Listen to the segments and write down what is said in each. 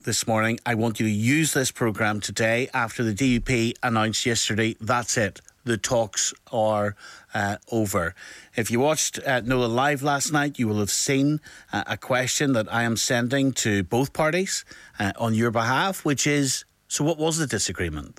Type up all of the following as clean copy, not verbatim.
this morning. I want you to use this programme today after the DUP announced yesterday. That's it. The talks are over. If you watched NOLA Live last night, you will have seen a question that I am sending to both parties on your behalf, which is, so what was the disagreement?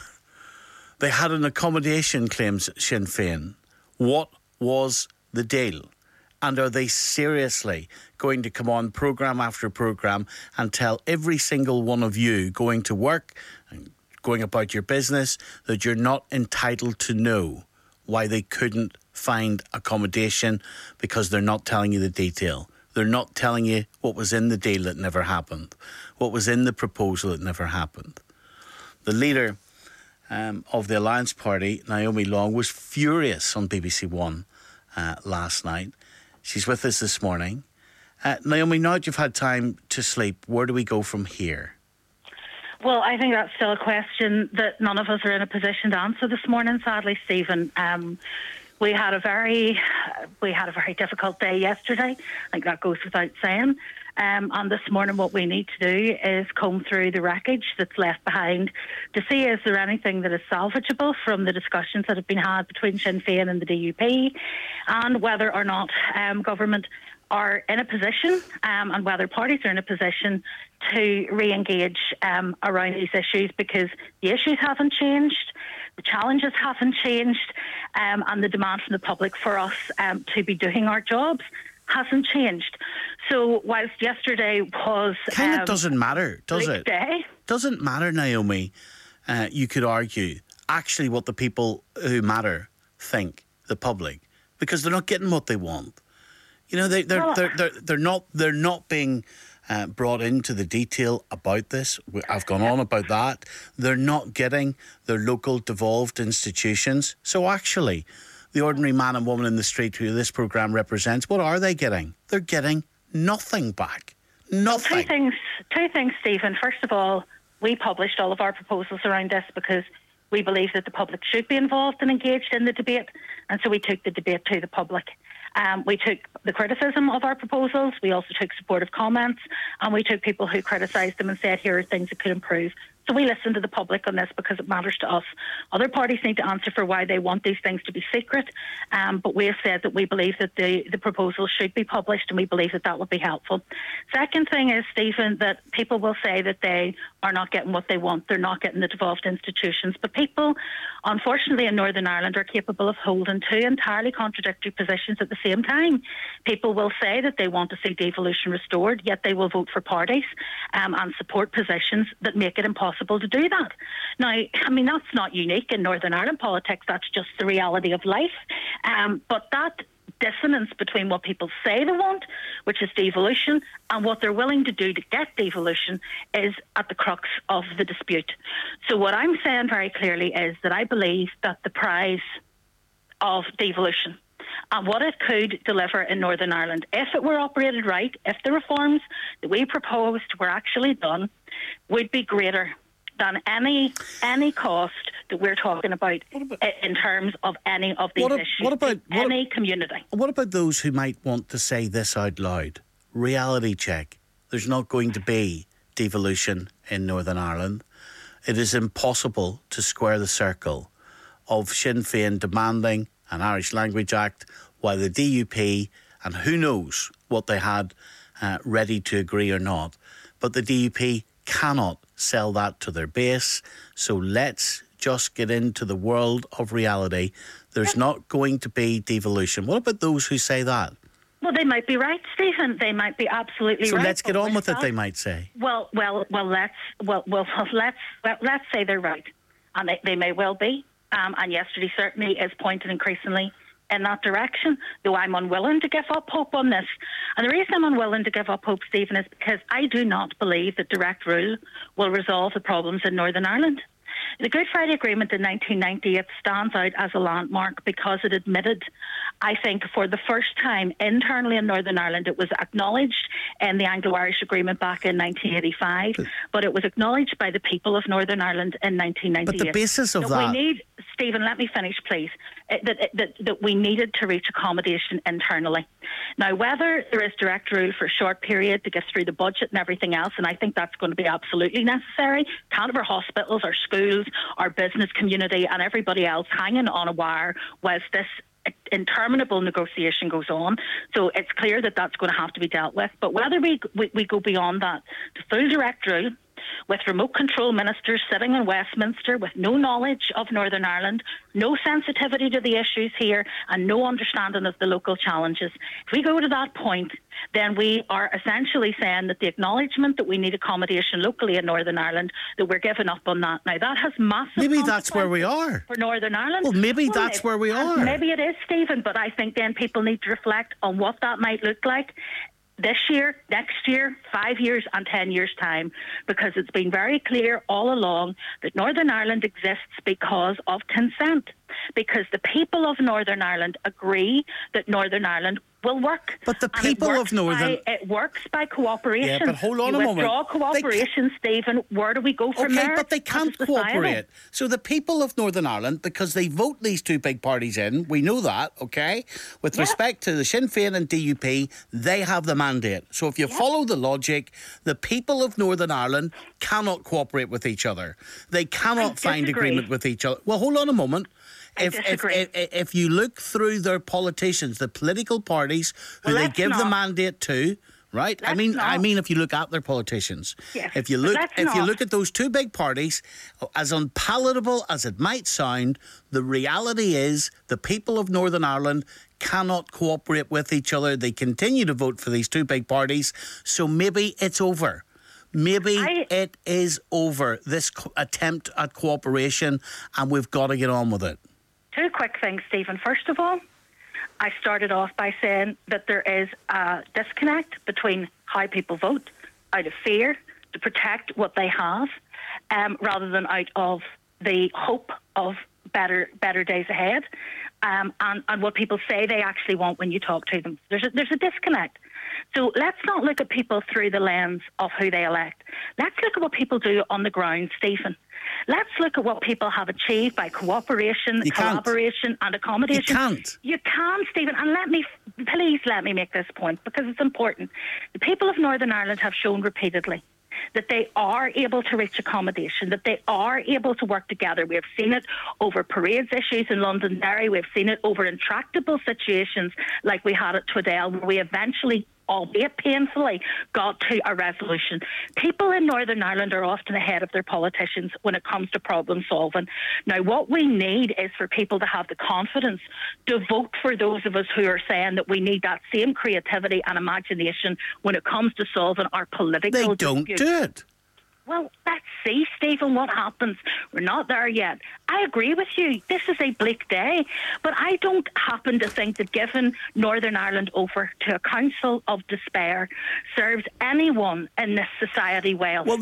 They had an accommodation, claims Sinn Féin. What was the deal? And are they seriously going to come on programme after programme and tell every single one of you going to work and going about your business that you're not entitled to know why they couldn't find accommodation because they're not telling you the detail? They're not telling you what was in the deal that never happened, what was in the proposal that never happened. The leader of the Alliance Party, Naomi Long, was furious on BBC One last night. She's with us this morning. Naomi, now that you've had time to sleep, where do we go from here? Well, I think that's still a question that none of us are in a position to answer this morning, sadly, Stephen. We had a very difficult day yesterday. I think that goes without saying. And this morning what we need to do is comb through the wreckage that's left behind to see is there anything that is salvageable from the discussions that have been had between Sinn Féin and the DUP, and whether or not government are in a position and whether parties are in a position to re-engage around these issues, because the issues haven't changed, the challenges haven't changed, and the demand from the public for us to be doing our jobs hasn't changed. So whilst yesterday was kind of doesn't matter, does it? Day, doesn't matter, Naomi. You could argue actually what the people who matter think, the public, because they're not getting what they want. You know, they're not being brought into the detail about this. I've gone on about that. They're not getting their local devolved institutions. So actually, the ordinary man and woman in the street who this programme represents, what are they getting? They're getting nothing back. Nothing. Well, two things, Stephen. First of all, we published all of our proposals around this because we believe that the public should be involved and engaged in the debate, and so we took the debate to the public. We took the criticism of our proposals, we also took supportive comments, and we took people who criticised them and said here are things that could improve. So we listen to the public on this because it matters to us. Other parties need to answer for why they want these things to be secret, but we have said that we believe that the proposals should be published, and we believe that that would be helpful. Second thing is, Stephen, that people will say that they are not getting what they want. They're not getting the devolved institutions. But people, unfortunately, in Northern Ireland are capable of holding two entirely contradictory positions at the same time. People will say that they want to see devolution restored, yet they will vote for parties and support positions that make it impossible to do that. Now, I mean, that's not unique in Northern Ireland politics. That's just the reality of life. But that dissonance between what people say they want, which is devolution, and what they're willing to do to get devolution is at the crux of the dispute. So what I'm saying very clearly is that I believe that the prize of devolution and what it could deliver in Northern Ireland, if it were operated right, if the reforms that we proposed were actually done, would be greater than any cost that we're talking about in terms of any of these issues. Any community. What about those who might want to say this out loud? Reality check. There's not going to be devolution in Northern Ireland. It is impossible to square the circle of Sinn Féin demanding an Irish Language Act while the DUP, and who knows what they had ready to agree or not, but the DUP cannot sell that to their base. So let's just get into the world of reality. There's not going to be devolution. What about those who say that? Well, they might be right, Stephen. They might be absolutely right. So let's get on with it, they might say. Well, let's say they're right, and they may well be. And yesterday certainly is pointed increasingly in that direction, though I'm unwilling to give up hope on this. And the reason I'm unwilling to give up hope, Stephen, is because I do not believe that direct rule will resolve the problems in Northern Ireland. The Good Friday Agreement in 1990, it stands out as a landmark because it admitted, I think, for the first time internally in Northern Ireland, it was acknowledged in the Anglo-Irish Agreement back in 1985, but it was acknowledged by the people of Northern Ireland in 1998. But the basis of that... Stephen, let me finish, please, that we needed to reach accommodation internally. Now, whether there is direct rule for a short period to get through the budget and everything else, and I think that's going to be absolutely necessary, can't have our hospitals, our schools, our business community and everybody else hanging on a wire whilst this interminable negotiation goes on. So it's clear that that's going to have to be dealt with. But whether we go beyond that to full direct rule, with remote control ministers sitting in Westminster with no knowledge of Northern Ireland, no sensitivity to the issues here, and no understanding of the local challenges. If we go to that point, then we are essentially saying that the acknowledgement that we need accommodation locally in Northern Ireland, that we're giving up on that. Now, that has massive Maybe that's where we are. For Northern Ireland. Well, maybe that's where we are. Maybe it is, Stephen, but I think then people need to reflect on what that might look like this year, next year, 5 years and 10 years' time, because it's been very clear all along that Northern Ireland exists because of consent, because the people of Northern Ireland agree that Northern Ireland will work. But the people of Northern... It works by cooperation. Yeah, but hold on a moment. Withdraw cooperation, Stephen, where do we go from there? Okay, but they can't cooperate. So the people of Northern Ireland, because they vote these two big parties in, we know that, okay? With respect to the Sinn Féin and DUP, they have the mandate. So if you follow the logic, the people of Northern Ireland cannot cooperate with each other. They cannot find agreement with each other. Well, hold on a moment. If you look through their politicians, the political parties who they give the mandate to, right? I mean, if you look at their politicians, if you look at those two big parties, as unpalatable as it might sound, the reality is the people of Northern Ireland cannot cooperate with each other. They continue to vote for these two big parties. So maybe it's over. Maybe it is over, this attempt at cooperation, and we've got to get on with it. Two quick things, Stephen. First of all, I started off by saying that there is a disconnect between how people vote out of fear to protect what they have, rather than out of the hope of better days ahead, and what people say they actually want when you talk to them. There's a disconnect. So let's not look at people through the lens of who they elect. Let's look at what people do on the ground, Stephen. Let's look at what people have achieved by cooperation, collaboration and accommodation. You can, Stephen. And please let me make this point because it's important. The people of Northern Ireland have shown repeatedly that they are able to reach accommodation, that they are able to work together. We have seen it over parades issues in Londonderry. We've seen it over intractable situations like we had at Tweddale, where we eventually, albeit painfully, got to a resolution. People in Northern Ireland are often ahead of their politicians when it comes to problem solving. Now, what we need is for people to have the confidence to vote for those of us who are saying that we need that same creativity and imagination when it comes to solving our political disputes. They don't do it. Well, let's see, Stephen, what happens. We're not there yet. I agree with you. This is a bleak day. But I don't happen to think that giving Northern Ireland over to a council of despair serves anyone in this society well. Well,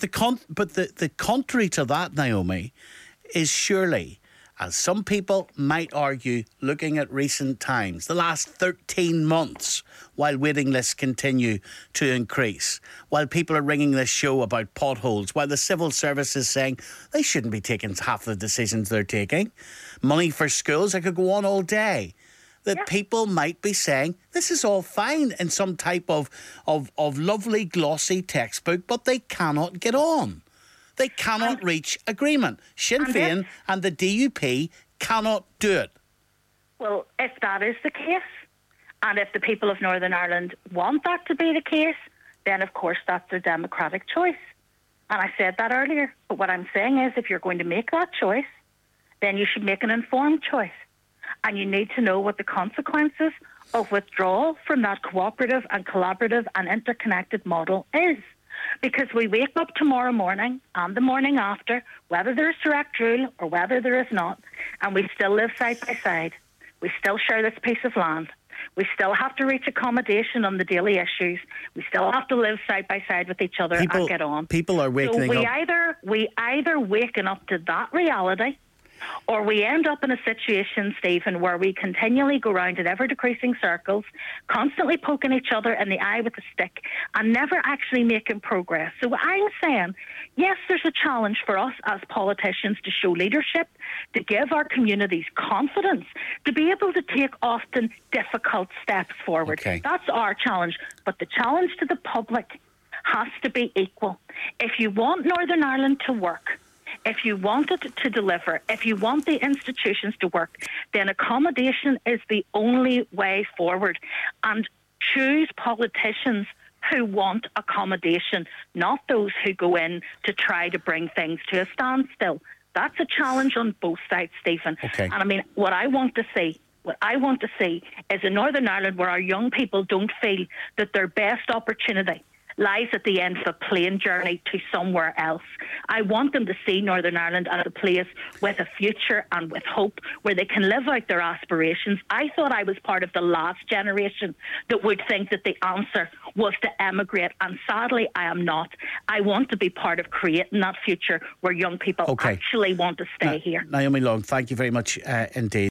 the contrary to that, Naomi, is surely, as some people might argue, looking at recent times, the last 13 months, while waiting lists continue to increase, while people are ringing this show about potholes, while the civil service is saying they shouldn't be taking half the decisions they're taking, money for schools, I could go on all day, that people might be saying this is all fine in some type of lovely glossy textbook, but they cannot get on. They cannot reach agreement. Sinn Féin and the DUP cannot do it. Well, if that is the case, and if the people of Northern Ireland want that to be the case, then of course that's their democratic choice. And I said that earlier. But what I'm saying is if you're going to make that choice, then you should make an informed choice. And you need to know what the consequences of withdrawal from that cooperative and collaborative and interconnected model is. Because we wake up tomorrow morning and the morning after, whether there is direct rule or whether there is not, and we still live side by side. We still share this piece of land. We still have to reach accommodation on the daily issues. We still have to live side by side with each other and get on. People are waking up. We either waken up to that reality, or we end up in a situation, Stephen, where we continually go round in ever-decreasing circles, constantly poking each other in the eye with a stick and never actually making progress. So I'm saying, yes, there's a challenge for us as politicians to show leadership, to give our communities confidence, to be able to take often difficult steps forward. Okay. That's our challenge. But the challenge to the public has to be equal. If you want Northern Ireland to work, if you want it to deliver, if you want the institutions to work, then accommodation is the only way forward. And choose politicians who want accommodation, not those who go in to try to bring things to a standstill. That's a challenge on both sides, Stephen. Okay. And I mean, what I want to see is a Northern Ireland where our young people don't feel that their best opportunity lies at the end of a plane journey to somewhere else. I want them to see Northern Ireland as a place with a future and with hope, where they can live out their aspirations. I thought I was part of the last generation that would think that the answer was to emigrate, and sadly I am not. I want to be part of creating that future where young people actually want to stay here. Naomi Long, thank you very much indeed.